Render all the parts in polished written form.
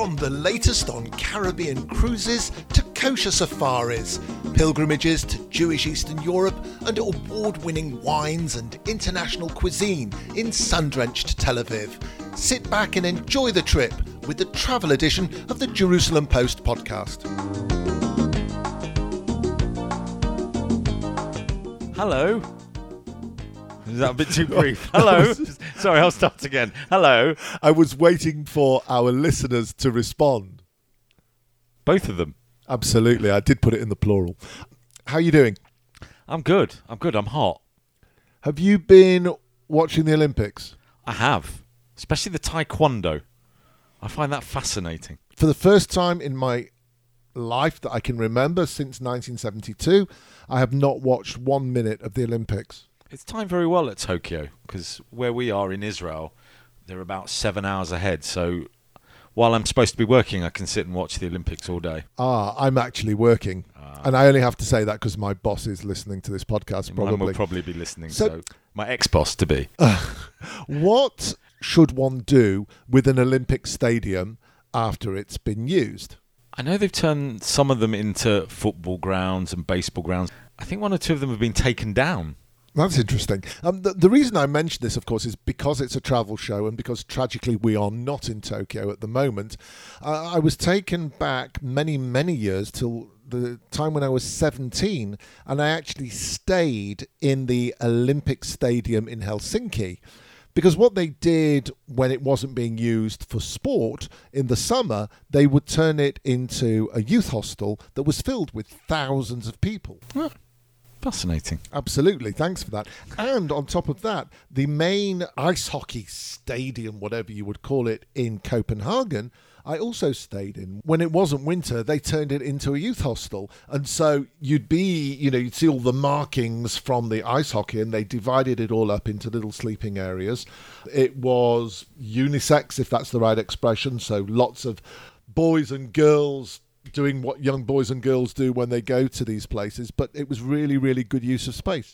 From the latest on Caribbean cruises to kosher safaris, pilgrimages to Jewish Eastern Europe, and award-winning wines and international cuisine in sun-drenched Tel Aviv. Sit back and enjoy the trip with the travel edition of the Jerusalem Post podcast. Hello. Is that a bit too brief? Hello. Sorry, I'll start again. Hello. I was waiting for our listeners to respond. Both of them. Absolutely. I did put it in the plural. How are you doing? I'm good. I'm hot. Have you been watching the Olympics? I have. Especially the taekwondo. I find that fascinating. For the first time in my life that I can remember since 1972, I have not watched 1 minute of the Olympics. It's timed very well at Tokyo because where we are in Israel, they're about 7 hours ahead. So while I'm supposed to be working, I can sit and watch the Olympics all day. I'm actually working. And I only have to say that because my boss is listening to this podcast, probably. Mine will probably be listening, so my ex-boss to be. What should one do with an Olympic stadium after it's been used? I know they've turned some of them into football grounds and baseball grounds. I think 1 or 2 of them have been taken down. That's interesting. The reason I mention this, of course, is because it's a travel show and because, tragically, we are not in Tokyo at the moment. I was taken back many, many years till the time when I was 17, and I actually stayed in the Olympic Stadium in Helsinki. Because what they did when it wasn't being used for sport in the summer, they would turn it into a youth hostel that was filled with thousands of people. Fascinating. Absolutely. Thanks for that. And on top of that, the main ice hockey stadium, whatever you would call it, in Copenhagen, I also stayed in. When it wasn't winter, they turned it into a youth hostel. And so you'd see all the markings from the ice hockey, and they divided it all up into little sleeping areas. It was unisex, if that's the right expression. So lots of boys and girls doing what young boys and girls do when they go to these places, but it was really, really good use of space.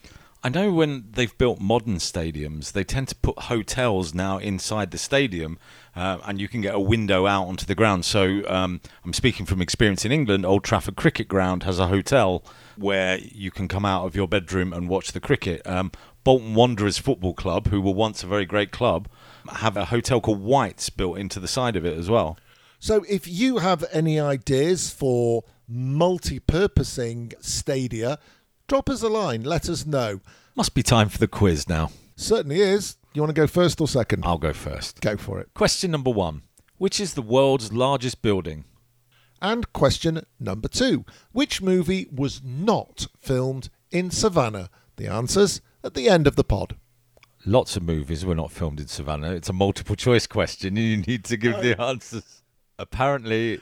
I know when they've built modern stadiums, they tend to put hotels now inside the stadium, and you can get a window out onto the ground. So I'm speaking from experience in England. Old Trafford Cricket Ground has a hotel where you can come out of your bedroom and watch the cricket. Bolton Wanderers Football Club, who were once a very great club, have a hotel called White's built into the side of it as well. So if you have any ideas for multi-purposing stadia, drop us a line, let us know. Must be time for the quiz now. Certainly is. You want to go first or second? I'll go first. Go for it. Question number 1. Which is the world's largest building? And question number 2. Which movie was not filmed in Savannah? The answers at the end of the pod. Lots of movies were not filmed in Savannah. It's a multiple choice question. You need to give the answers. Apparently,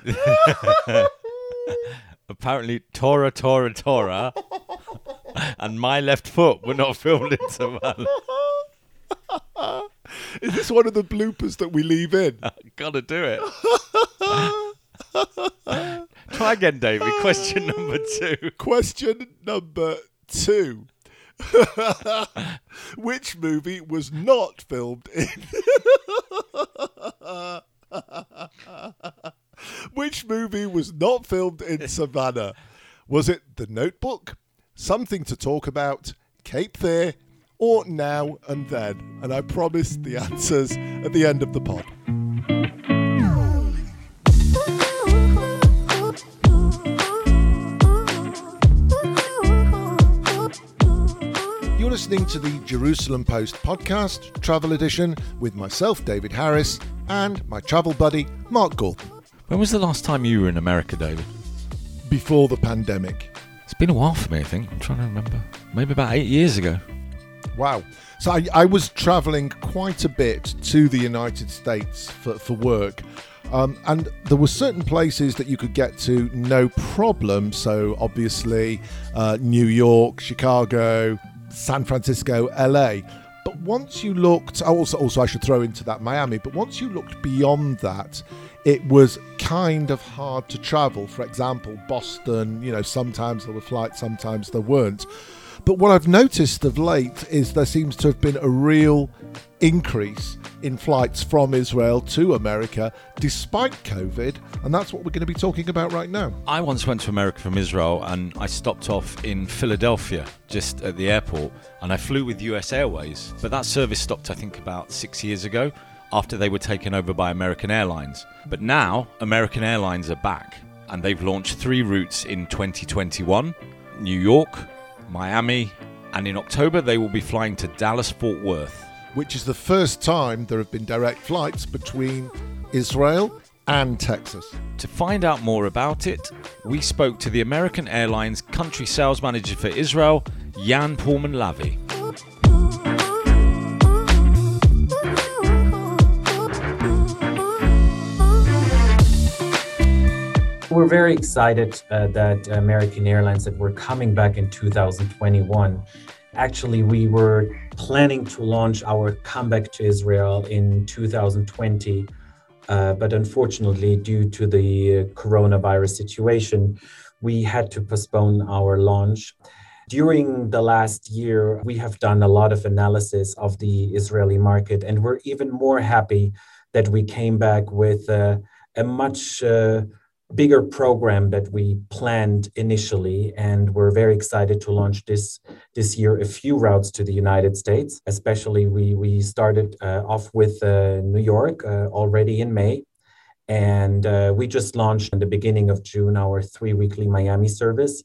Tora, and My Left Foot were not filmed in Savannah. Is this one of the bloopers that we leave in? Gotta do it. Try again, David. Question number 2. Question number 2. Which movie was not filmed in... Which movie was not filmed in Savannah? Was it The Notebook, Something to Talk About, Cape Fear, or Now and Then? And I promise the answers at the end of the pod. You're listening to the Jerusalem Post podcast, travel edition, with myself, David Harris, and my travel buddy, Mark Gordon. When was the last time you were in America, David? Before the pandemic. It's been a while for me, I think. I'm trying to remember. Maybe about 8 years ago. Wow. So I was travelling quite a bit to the United States for work. And there were certain places that you could get to no problem. So obviously New York, Chicago, San Francisco, LA. But once you looked, also I should throw into that Miami, but once you looked beyond that, it was kind of hard to travel. For example, Boston, sometimes there were flights, sometimes there weren't. But what I've noticed of late is there seems to have been a real increase in flights from Israel to America despite COVID, and that's what we're going to be talking about right now. I once went to America from Israel, and I stopped off in Philadelphia just at the airport, and I flew with US Airways, but that service stopped I think about 6 years ago after they were taken over by American Airlines. But now American Airlines are back, and they've launched 3 routes in 2021: New York, Miami, and in October they will be flying to Dallas-Fort Worth, which is the first time there have been direct flights between Israel and Texas. To find out more about it, we spoke to the American Airlines country sales manager for Israel, Jan Pullman-Lavi. We're very excited that American Airlines, that we're coming back in 2021. Actually, we were planning to launch our comeback to Israel in 2020, but unfortunately, due to the coronavirus situation, we had to postpone our launch. During the last year, we have done a lot of analysis of the Israeli market, and we're even more happy that we came back with a much bigger program that we planned initially, and we're very excited to launch this year a few routes to the United States. Especially, we started off with New York already in May, and we just launched in the beginning of June our 3-weekly Miami service,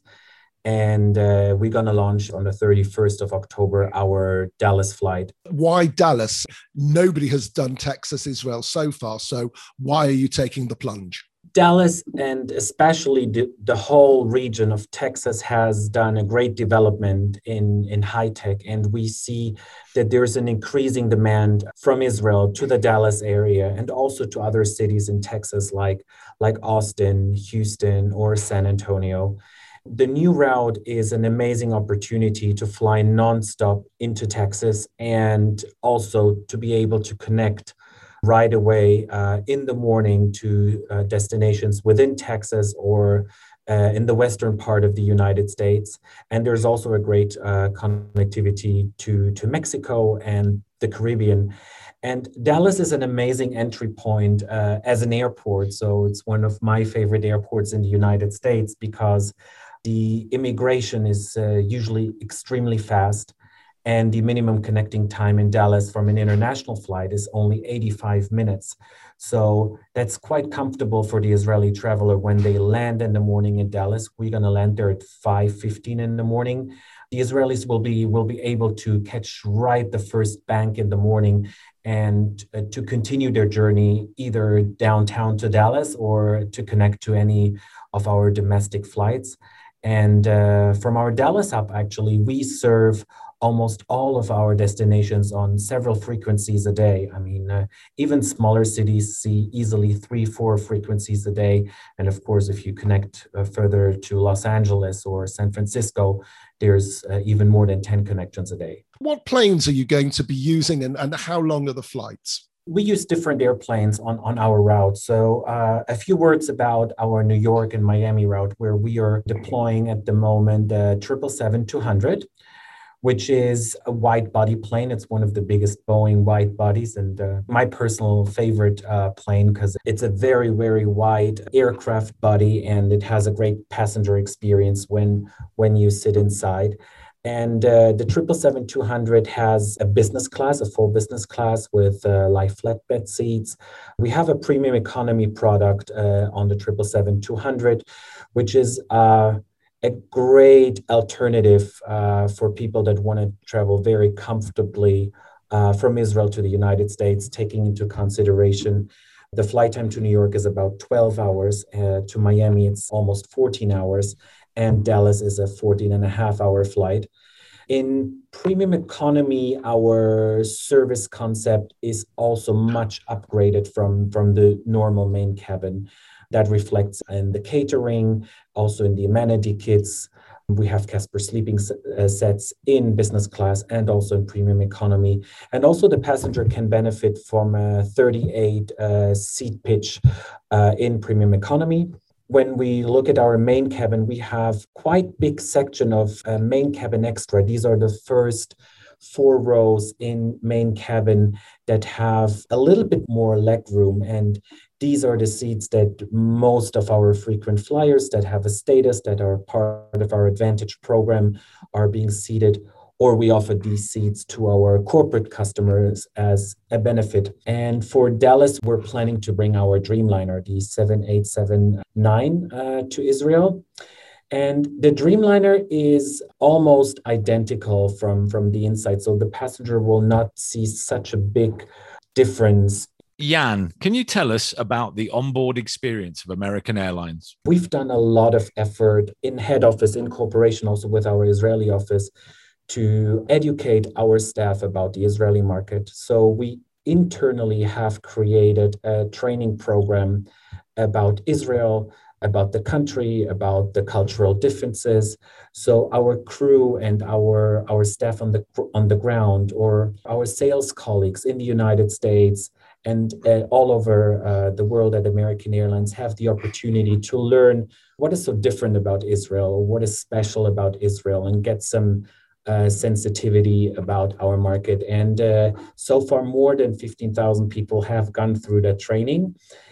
and we're going to launch on the 31st of October our Dallas flight. Why Dallas? Nobody has done Texas, Israel so far, so why are you taking the plunge? Dallas, and especially the whole region of Texas, has done a great development in high tech, and we see that there's an increasing demand from Israel to the Dallas area and also to other cities in Texas like Austin, Houston, or San Antonio. The new route is an amazing opportunity to fly nonstop into Texas and also to be able to connect right away in the morning to destinations within Texas or in the western part of the United States. And there's also a great connectivity to Mexico and the Caribbean. And Dallas is an amazing entry point as an airport. So it's one of my favorite airports in the United States because the immigration is usually extremely fast. And the minimum connecting time in Dallas from an international flight is only 85 minutes. So that's quite comfortable for the Israeli traveler when they land in the morning in Dallas. We're going to land there at 5:15 in the morning. The Israelis will be able to catch right the first bank in the morning and to continue their journey either downtown to Dallas or to connect to any of our domestic flights. And from our Dallas hub, actually, we serve almost all of our destinations on several frequencies a day. I mean, even smaller cities see easily 3-4 frequencies a day. And of course, if you connect further to Los Angeles or San Francisco, there's even more than 10 connections a day. What planes are you going to be using and how long are the flights? We use different airplanes on our route. So a few words about our New York and Miami route, where we are deploying at the moment the 777-200, which is a wide body plane. It's one of the biggest Boeing wide bodies and my personal favorite plane because it's a very, very wide aircraft body and it has a great passenger experience when you sit inside. And the 777-200 has a business class, a full business class with live flatbed seats. We have a premium economy product on the 777-200, which is a great alternative for people that want to travel very comfortably from Israel to the United States, taking into consideration the flight time to New York is about 12 hours. To Miami, it's almost 14 hours. And Dallas is a 14-and-a-half-hour flight. In premium economy, our service concept is also much upgraded from the normal main cabin. That reflects in the catering, also in the amenity kits. We have Casper sleeping sets in business class and also in premium economy. And also the passenger can benefit from a 38 seat pitch in premium economy. when we look at our main cabin, we have quite big section of main cabin extra. These are the first 4 rows in main cabin that have a little bit more leg room. And these are the seats that most of our frequent flyers that have a status, that are part of our Advantage program, are being seated, or we offer these seats to our corporate customers as a benefit. And for Dallas, we're planning to bring our Dreamliner, the 7879, to Israel. And the Dreamliner is almost identical from the inside. So the passenger will not see such a big difference. Jan, can you tell us about the onboard experience of American Airlines? We've done a lot of effort in head office, in cooperation also with our Israeli office, to educate our staff about the Israeli market. So we internally have created a training program about Israel, about the country, about the cultural differences. So our crew and our staff on the ground, or our sales colleagues in the United States and all over the world at American Airlines, have the opportunity to learn what is so different about Israel, what is special about Israel, and get some sensitivity about our market. And so far, more than 15,000 people have gone through that training.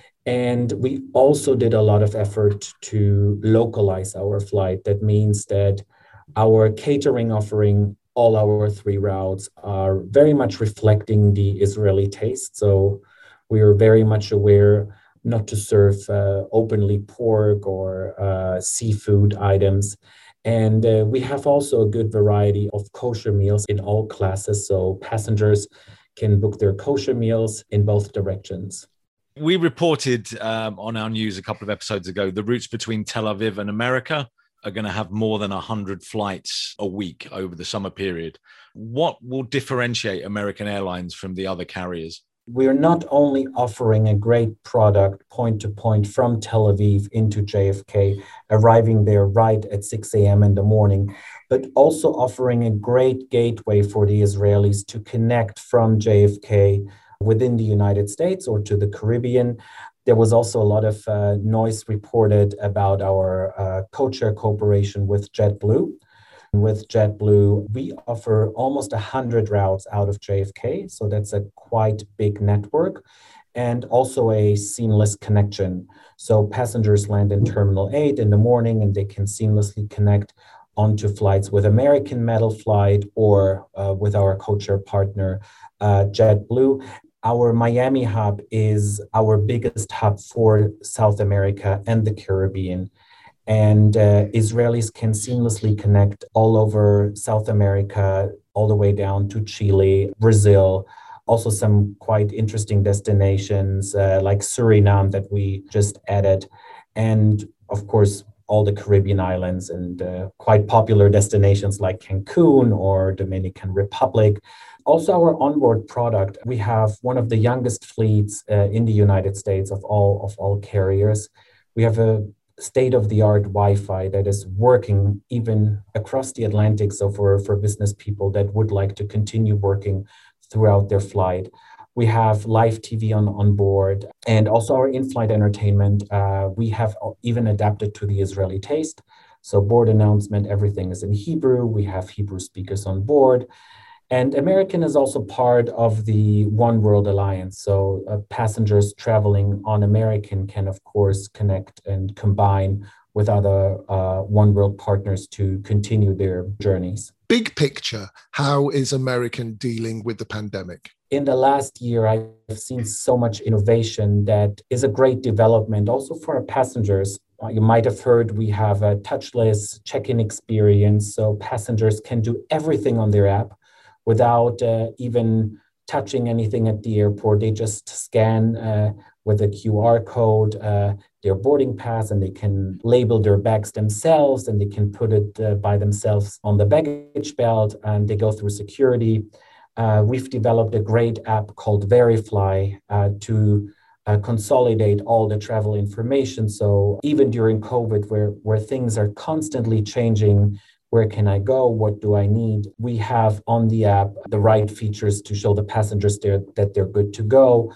And we also did a lot of effort to localize our flight. That means that our catering offering, all our 3 routes, are very much reflecting the Israeli taste. So we are very much aware not to serve openly pork or seafood items. And we have also a good variety of kosher meals in all classes. So passengers can book their kosher meals in both directions. We reported on our news a couple of episodes ago, the routes between Tel Aviv and America are going to have more than 100 flights a week over the summer period. What will differentiate American Airlines from the other carriers? We are not only offering a great product point to point from Tel Aviv into JFK, arriving there right at 6 a.m. in the morning, but also offering a great gateway for the Israelis to connect from JFK within the United States or to the Caribbean. There was also a lot of noise reported about our codeshare cooperation with JetBlue. With JetBlue, we offer almost 100 routes out of JFK, so that's a quite big network, and also a seamless connection. So passengers land in Terminal 8 in the morning, and they can seamlessly connect onto flights with American Metal Flight or with our codeshare partner, JetBlue. Our Miami hub is our biggest hub for South America and the Caribbean. And Israelis can seamlessly connect all over South America, all the way down to Chile, Brazil, also some quite interesting destinations like Suriname that we just added. And of course, all the Caribbean islands and quite popular destinations like Cancun or Dominican Republic. Also, our onboard product, we have one of the youngest fleets in the United States of all carriers. We have a state-of-the-art Wi-Fi that is working even across the Atlantic. So for business people that would like to continue working throughout their flight. We have live TV on board, and also our in-flight entertainment. We have even adapted to the Israeli taste. So board announcement, everything is in Hebrew. We have Hebrew speakers on board. And American is also part of the One World Alliance. So passengers traveling on American can, of course, connect and combine with other One World partners to continue their journeys. Big picture, how is American dealing with the pandemic? In the last year, I've seen so much innovation that is a great development also for our passengers. You might have heard we have a touchless check-in experience, so passengers can do everything on their app without even touching anything at the airport. They just scan with a QR code their boarding pass, and they can label their bags themselves, and they can put it by themselves on the baggage belt, and they go through security. We've developed a great app called Verifly to consolidate all the travel information. So even during COVID, where things are constantly changing, where can I go? What do I need? We have on the app the right features to show the passengers that they're good to go.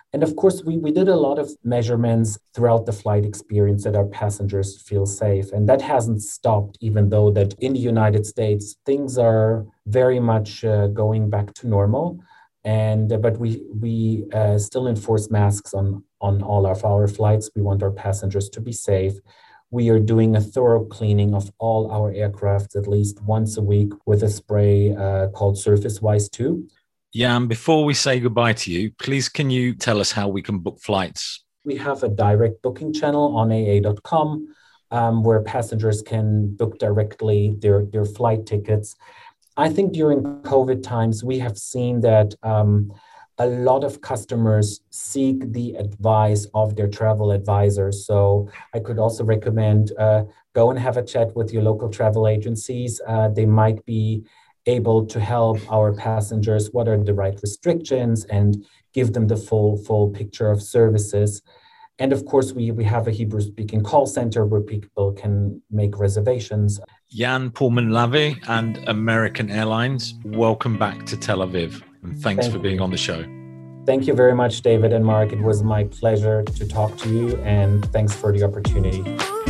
And of course, we did a lot of measurements throughout the flight experience that our passengers feel safe. And that hasn't stopped, even though that in the United States, things are very much going back to normal. But we still enforce masks on all of our flights. We want our passengers to be safe. We are doing a thorough cleaning of all our aircraft at least once a week with a spray called SurfaceWise 2. Jan, before we say goodbye to you, please can you tell us how we can book flights? We have a direct booking channel on aa.com where passengers can book directly their flight tickets. I think during COVID times, we have seen that a lot of customers seek the advice of their travel advisors. So I could also recommend go and have a chat with your local travel agencies. They might be able to help our passengers. What are the right restrictions and give them the full picture of services. And of course, we have a Hebrew-speaking call center where people can make reservations. Jan Poelman-Lavie and American Airlines, welcome back to Tel Aviv. And thanks for being on the show. Thank you very much, David and Mark. It was my pleasure to talk to you, and thanks for the opportunity.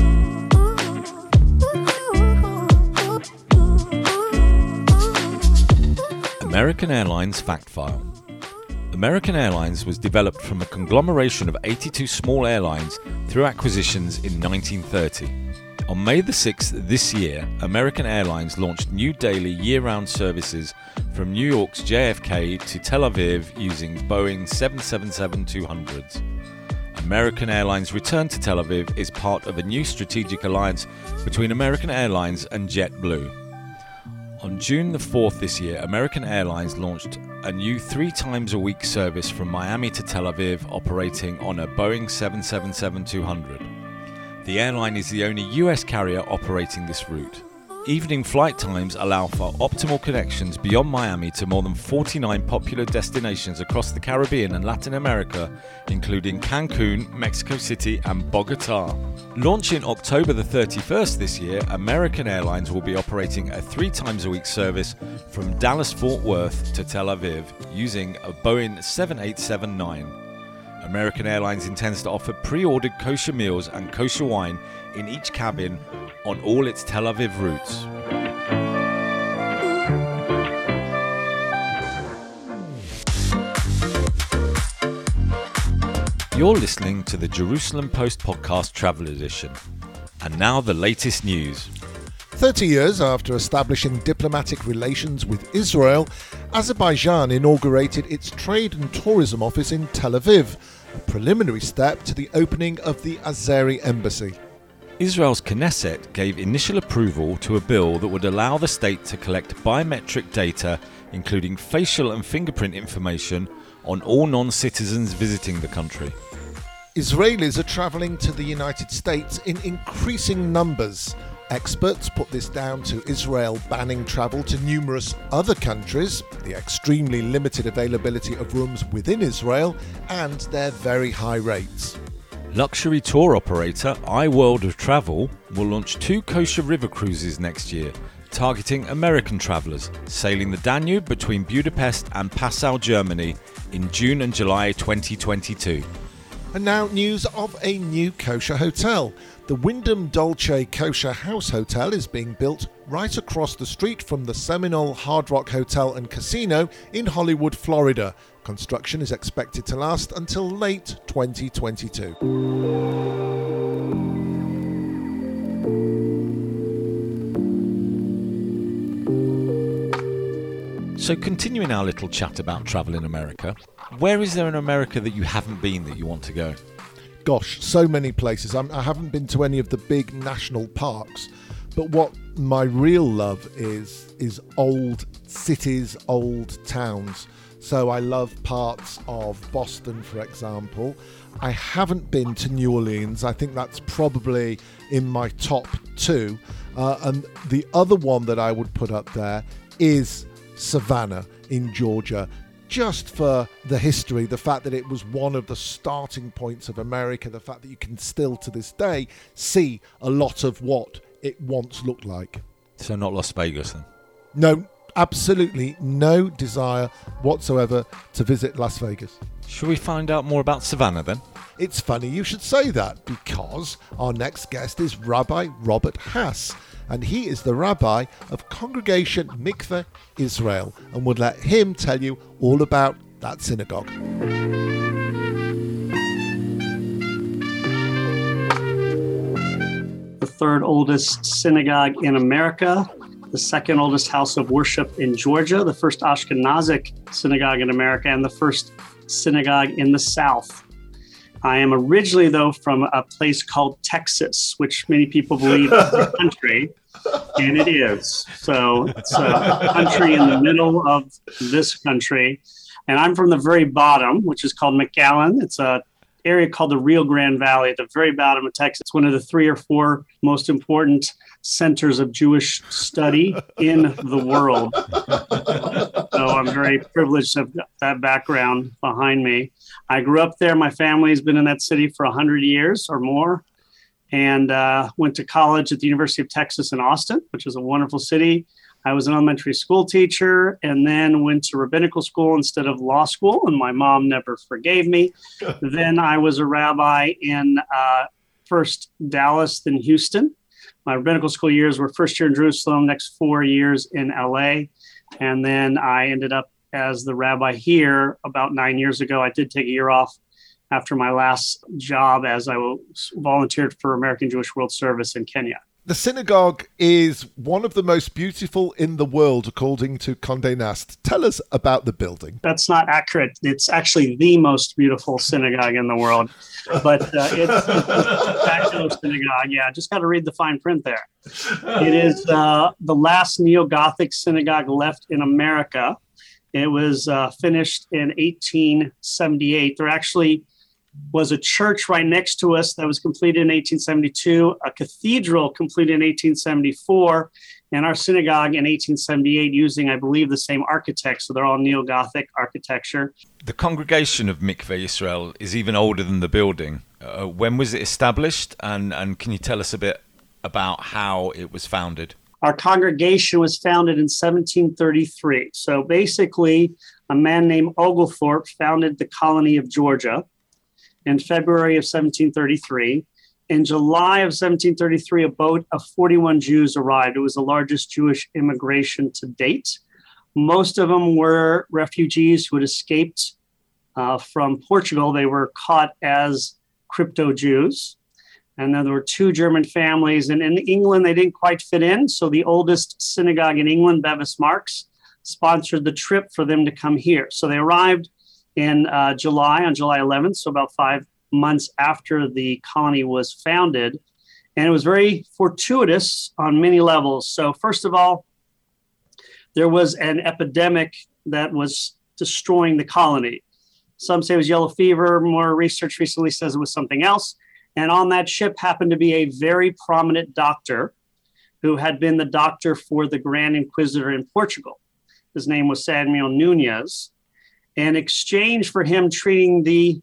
American Airlines Fact File. American Airlines was developed from a conglomeration of 82 small airlines through acquisitions in 1930. On May the 6th this year, American Airlines launched new daily year-round services from New York's JFK to Tel Aviv using Boeing 777-200s. American Airlines' return to Tel Aviv is part of a new strategic alliance between American Airlines and JetBlue. On June the 4th this year, American Airlines launched a new 3 times a week service from Miami to Tel Aviv operating on a Boeing 777-200. The airline is the only US carrier operating this route. Evening flight times allow for optimal connections beyond Miami to more than 49 popular destinations across the Caribbean and Latin America, including Cancun, Mexico City and Bogota. Launching October the 31st this year, American Airlines will be operating a 3 times a week service from Dallas-Fort Worth to Tel Aviv using a Boeing 787-9. American Airlines intends to offer pre-ordered kosher meals and kosher wine in each cabin on all its Tel Aviv routes. You're listening to the Jerusalem Post Podcast Travel Edition. And now the latest news. 30 years after establishing diplomatic relations with Israel, Azerbaijan inaugurated its trade and tourism office in Tel Aviv, a preliminary step to the opening of the Azeri embassy. Israel's Knesset gave initial approval to a bill that would allow the state to collect biometric data, including facial and fingerprint information, on all non-citizens visiting the country. Israelis are travelling to the United States in increasing numbers. Experts put this down to Israel banning travel to numerous other countries, the extremely limited availability of rooms within Israel, and their very high rates. Luxury tour operator iWorld of Travel will launch 2 kosher river cruises next year, targeting American travellers, sailing the Danube between Budapest and Passau, Germany in June and July 2022. And now news of a new kosher hotel. The Wyndham Dolce Kosher House Hotel is being built right across the street from the Seminole Hard Rock Hotel and Casino in Hollywood, Florida. Construction is expected to last until late 2022. So continuing our little chat about travel in America, where is there in America that you haven't been that you want to go? Gosh, so many places. I haven't been to any of the big national parks, but what my real love is old cities, old towns. So I love parts of Boston, for example. I haven't been to New Orleans. I think that's probably in my top 2. And the other one that I would put up there is Savannah in Georgia, just for the history, the fact that it was one of the starting points of America, the fact that you can still to this day see a lot of what it once looked like. So not Las Vegas then? No, absolutely no desire whatsoever to visit Las Vegas. Should we find out more about Savannah then? It's funny you should say that, because our next guest is Rabbi Robert Hass, and he is the rabbi of Congregation Mikveh Israel, and would let him tell you all about that synagogue. The third oldest synagogue in America, the second oldest house of worship in Georgia, the first Ashkenazic synagogue in America, and the first synagogue in the South. I am originally, though, from a place called Texas, which many people believe is a country, and it is. So it's a country in the middle of this country. And I'm from the very bottom, which is called McAllen. It's a area called the Rio Grande Valley at the very bottom of Texas. It's one of the 3 or 4 most important centers of Jewish study in the world. So I'm very privileged to have that background behind me. I grew up there. My family's been in that city for 100 years or more, and went to college at the University of Texas in Austin, which is a wonderful city. I was an elementary school teacher and then went to rabbinical school instead of law school, and my mom never forgave me. Then I was a rabbi in first Dallas, then Houston. My rabbinical school years were first year in Jerusalem, next 4 years in LA. And then I ended up as the rabbi here about 9 years ago. I did take a year off after my last job as I volunteered for American Jewish World Service in Kenya. The synagogue is one of the most beautiful in the world, according to Condé Nast. Tell us about the building. That's not accurate. It's actually the most beautiful synagogue in the world. But it's a spectacular synagogue. Yeah, just got to read the fine print there. It is the last neo-Gothic synagogue left in America. It was finished in 1878. There actually was a church right next to us that was completed in 1872, a cathedral completed in 1874, and our synagogue in 1878 using, I believe, the same architects. So they're all neo-Gothic architecture. The congregation of Mikveh Israel is even older than the building. When was it established? And can you tell us a bit about how it was founded? Our congregation was founded in 1733. So basically, a man named Oglethorpe founded the colony of Georgia in February of 1733. In July of 1733, a boat of 41 Jews arrived. It was the largest Jewish immigration to date. Most of them were refugees who had escaped from Portugal. They were caught as crypto-Jews. And then there were 2 German families. And in England, they didn't quite fit in. So the oldest synagogue in England, Bevis Marks, sponsored the trip for them to come here. So they arrived in on July 11th, so about 5 months after the colony was founded. And it was very fortuitous on many levels. So first of all, there was an epidemic that was destroying the colony. Some say it was yellow fever. More research recently says it was something else. And on that ship happened to be a very prominent doctor who had been the doctor for the Grand Inquisitor in Portugal. His name was Samuel Nunez. In exchange for him treating the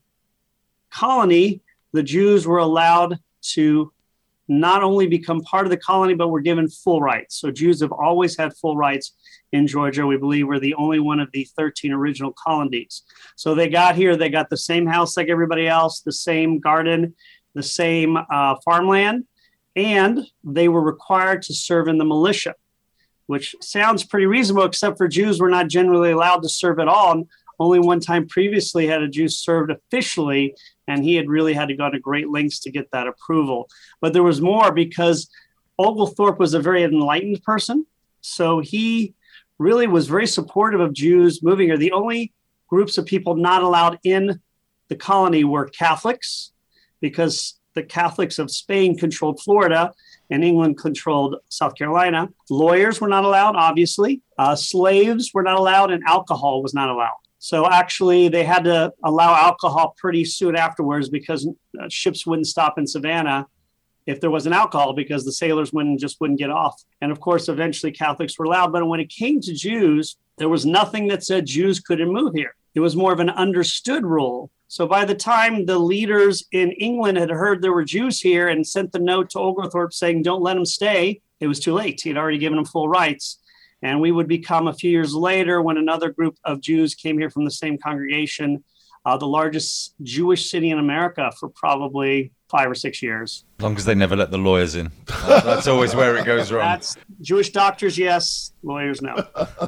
colony, the Jews were allowed to not only become part of the colony, but were given full rights. So Jews have always had full rights in Georgia. We believe we're the only one of the 13 original colonies. So they got here, they got the same house like everybody else, the same garden, the same farmland, and they were required to serve in the militia, which sounds pretty reasonable, except for Jews were not generally allowed to serve at all. And only one time previously had a Jew served officially, and he had really had to go to great lengths to get that approval. But there was more, because Oglethorpe was a very enlightened person. So he really was very supportive of Jews moving here. The only groups of people not allowed in the colony were Catholics, because the Catholics of Spain controlled Florida and England controlled South Carolina. Lawyers were not allowed, obviously. Slaves were not allowed, and alcohol was not allowed. So actually, they had to allow alcohol pretty soon afterwards, because ships wouldn't stop in Savannah if there wasn't alcohol, because the sailors wouldn't get off. And of course, eventually Catholics were allowed. But when it came to Jews, there was nothing that said Jews couldn't move here. It was more of an understood rule. So by the time the leaders in England had heard there were Jews here and sent the note to Oglethorpe saying, don't let them stay, it was too late. He had already given them full rights. And we would become, a few years later, when another group of Jews came here from the same congregation, the largest Jewish city in America for probably 5 or 6 years. As long as they never let the lawyers in. That's always where it goes wrong. That's Jewish doctors, yes. Lawyers, no.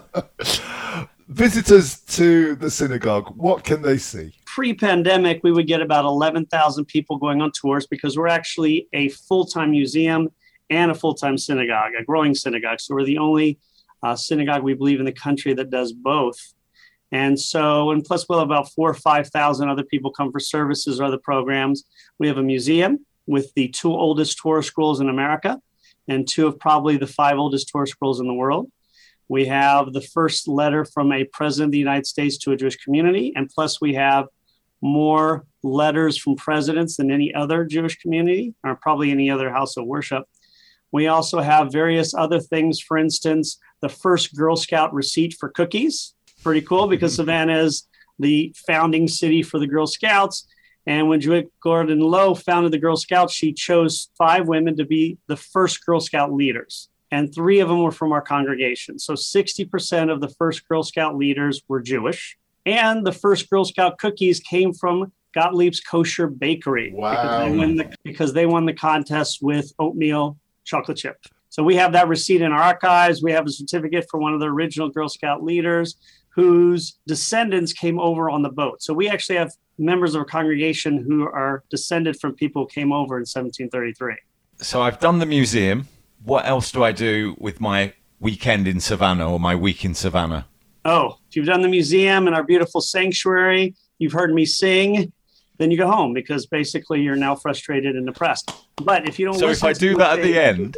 Visitors to the synagogue, what can they see? Pre-pandemic, we would get about 11,000 people going on tours because we're actually a full-time museum and a full-time synagogue, a growing synagogue. So we're the only synagogue, we believe, in the country that does both. And so, and plus we'll have about 4,000 or 5,000 other people come for services or other programs. We have a museum with the 2 oldest Torah scrolls in America and 2 of probably the 5 oldest Torah scrolls in the world. We have the first letter from a president of the United States to a Jewish community. And plus we have more letters from presidents than any other Jewish community, or probably any other house of worship. We also have various other things. For instance, the first Girl Scout receipt for cookies. Pretty cool, because Savannah is the founding city for the Girl Scouts. And when Jewett Gordon Lowe founded the Girl Scouts, she chose 5 women to be the first Girl Scout leaders. And 3 of them were from our congregation. So 60% of the first Girl Scout leaders were Jewish. And the first Girl Scout cookies came from Gottlieb's Kosher Bakery. Wow. Because they won the contest with oatmeal chocolate chip. So we have that receipt in our archives. We have a certificate for one of the original Girl Scout leaders whose descendants came over on the boat. So we actually have members of our congregation who are descended from people who came over in 1733. So I've done the museum. What else do I do with my weekend in Savannah or my week in Savannah? Oh, if you've done the museum and our beautiful sanctuary, you've heard me sing, then you go home because basically you're now frustrated and depressed. But if you don't, so if I do that at the end,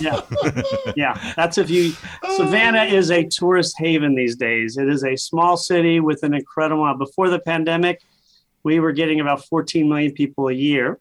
yeah, that's if you. Savannah is a tourist haven these days. It is a small city with an incredible. Before the pandemic, we were getting about 14 million people a year,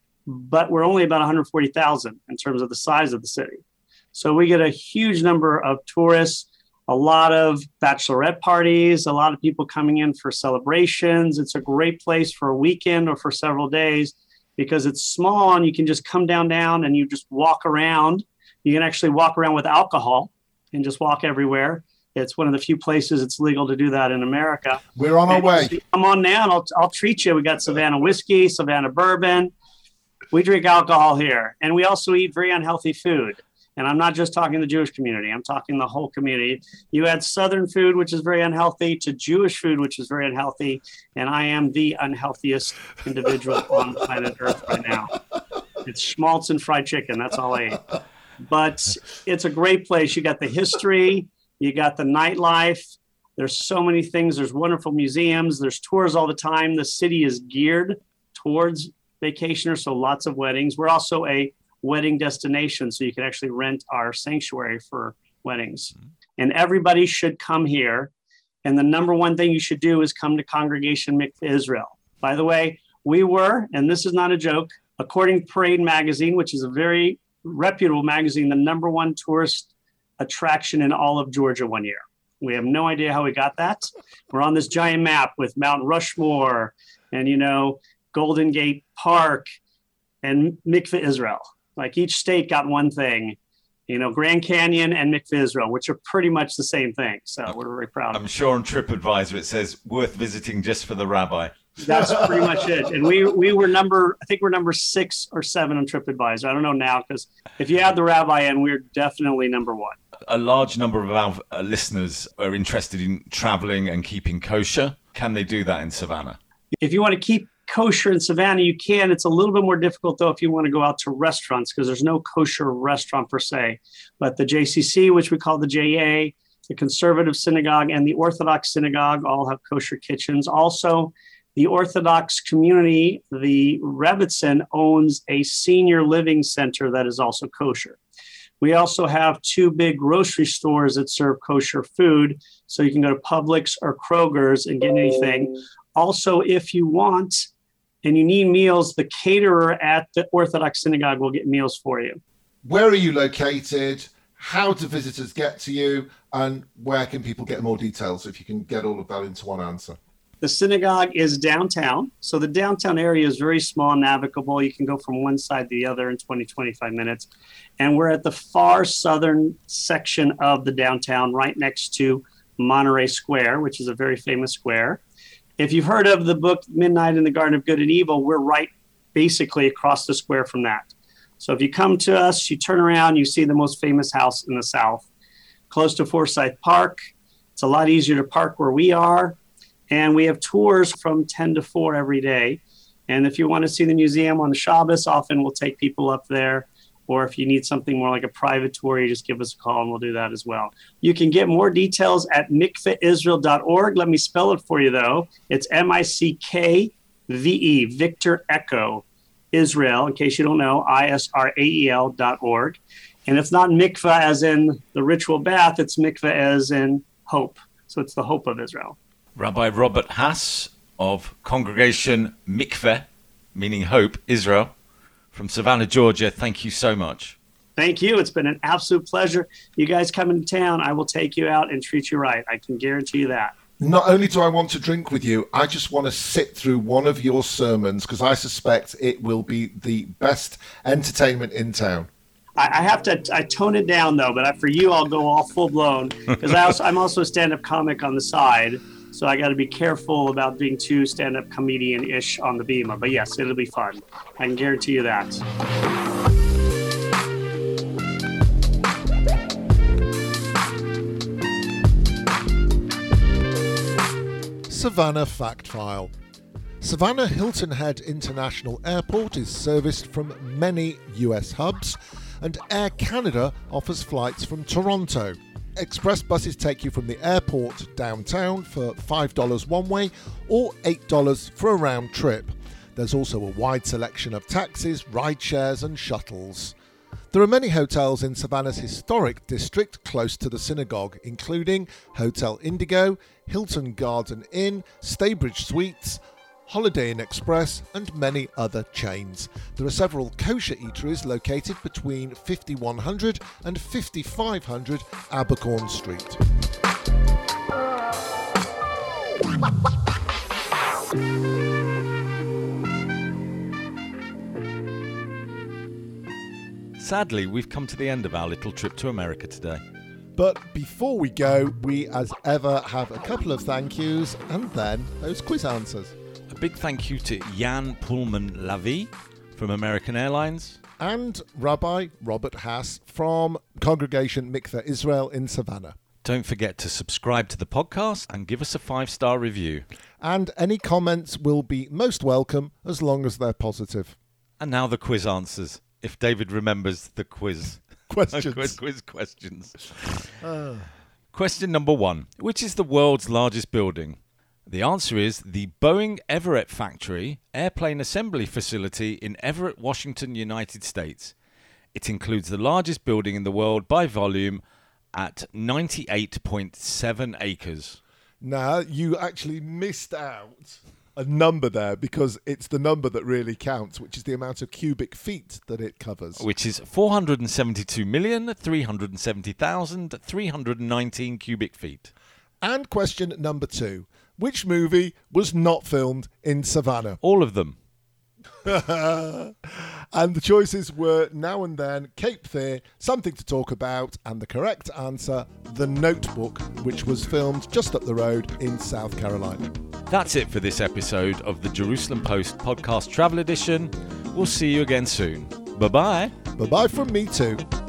but we're only about 140,000 in terms of the size of the city. So we get a huge number of tourists, a lot of bachelorette parties, a lot of people coming in for celebrations. It's a great place for a weekend or for several days because it's small and you can just come down and you just walk around. You can actually walk around with alcohol and just walk everywhere. It's one of the few places it's legal to do that in America. We're on our way. Come on now and I'll treat you. We got Savannah whiskey, Savannah bourbon. We drink alcohol here. And we also eat very unhealthy food. And I'm not just talking the Jewish community. I'm talking the whole community. You add Southern food, which is very unhealthy, to Jewish food, which is very unhealthy. And I am the unhealthiest individual on planet Earth right now. It's schmaltz and fried chicken. That's all I eat. But it's a great place. You got the history. You got the nightlife. There's so many things. There's wonderful museums. There's tours all the time. The city is geared towards vacationers, so lots of weddings. We're also a wedding destination, so you can actually rent our sanctuary for weddings. And everybody should come here. And the number one thing you should do is come to Congregation Mikveh Israel. By the way, we were, and this is not a joke, according to Parade Magazine, which is a very reputable magazine, the number 1 tourist attraction in all of Georgia one year. We have no idea how we got that. We're on this giant map with Mount Rushmore and, Golden Gate Park and Mikveh Israel. Like each state got one thing, Grand Canyon and Mikveh Israel, which are pretty much the same thing. So we're very proud of it. I'm sure on TripAdvisor it says worth visiting just for the rabbi. That's pretty much it. And we were I think we're number 6 or 7 on TripAdvisor. I don't know now, because if you add the rabbi in, we're definitely number 1. A large number of our listeners are interested in traveling and keeping kosher. Can they do that in Savannah? If you want to keep kosher in Savannah, you can. It's a little bit more difficult, though, if you want to go out to restaurants, because there's no kosher restaurant per se. But the JCC, which we call the JA, the Conservative Synagogue, and the Orthodox Synagogue all have kosher kitchens. Also, the Orthodox community, the Rebbitzin, owns a senior living center that is also kosher. We also have 2 big grocery stores that serve kosher food, so you can go to Publix or Kroger's and get anything. Also, if you want and you need meals, the caterer at the Orthodox Synagogue will get meals for you. Where are you located? How do visitors get to you? And where can people get more details if you can get all of that into one answer? The synagogue is downtown. So the downtown area is very small, navigable. You can go from one side to the other in 20, 25 minutes. And we're at the far southern section of the downtown, right next to Monterey Square, which is a very famous square. If you've heard of the book Midnight in the Garden of Good and Evil, we're right basically across the square from that. So if you come to us, you turn around, you see the most famous house in the South, close to Forsyth Park. It's a lot easier to park where we are. And we have tours from 10 to 4 every day. And if you want to see the museum on the Shabbos, often we'll take people up there. Or if you need something more like a private tour, you just give us a call and we'll do that as well. You can get more details at mikveisrael.org. Let me spell it for you, though. It's MICKVE, Victor Echo, Israel, in case you don't know, ISRAEL.org. And it's not mikveh as in the ritual bath, it's mikveh as in hope. So it's the hope of Israel. Rabbi Robert Hass of Congregation Mikveh, meaning Hope, Israel, from Savannah, Georgia. Thank you so much. Thank you. It's been an absolute pleasure. You guys come into town, I will take you out and treat you right. I can guarantee you that. Not only do I want to drink with you, I just want to sit through one of your sermons because I suspect it will be the best entertainment in town. I have to tone it down, though, but for you, I'll go all full-blown because I'm also a stand-up comic on the side. So I got to be careful about being too stand-up comedian-ish on the Bima. But yes, it'll be fun. I can guarantee you that. Savannah Fact File. Savannah Hilton Head International Airport is serviced from many US hubs, and Air Canada offers flights from Toronto. Express buses take you from the airport downtown for $5 one way or $8 for a round trip. There's also a wide selection of taxis, ride shares and shuttles. There are many hotels in Savannah's historic district close to the synagogue, including Hotel Indigo, Hilton Garden Inn, Staybridge Suites, Holiday Inn Express and many other chains. There are several kosher eateries located between 5100 and 5500 Abercorn Street. Sadly, we've come to the end of our little trip to America today. But before we go, we as ever have a couple of thank yous and then those quiz answers. A big thank you to Jan Pullman-Lavie from American Airlines. And Rabbi Robert Hass from Congregation Mikveh Israel in Savannah. Don't forget to subscribe to the podcast and give us a 5-star review. And any comments will be most welcome as long as they're positive. And now the quiz answers, if David remembers the quiz. Questions. quiz questions. Question number 1. Which is the world's largest building? The answer is the Boeing Everett Factory airplane assembly facility in Everett, Washington, United States. It includes the largest building in the world by volume at 98.7 acres. Now, you actually missed out a number there because it's the number that really counts, which is the amount of cubic feet that it covers. Which is 472,370,319 cubic feet. And question number 2. Which movie was not filmed in Savannah? All of them. And the choices were Now and Then, Cape Fear, Something to Talk About, and the correct answer, The Notebook, which was filmed just up the road in South Carolina. That's it for this episode of the Jerusalem Post Podcast Travel Edition. We'll see you again soon. Bye-bye. Bye-bye from me too.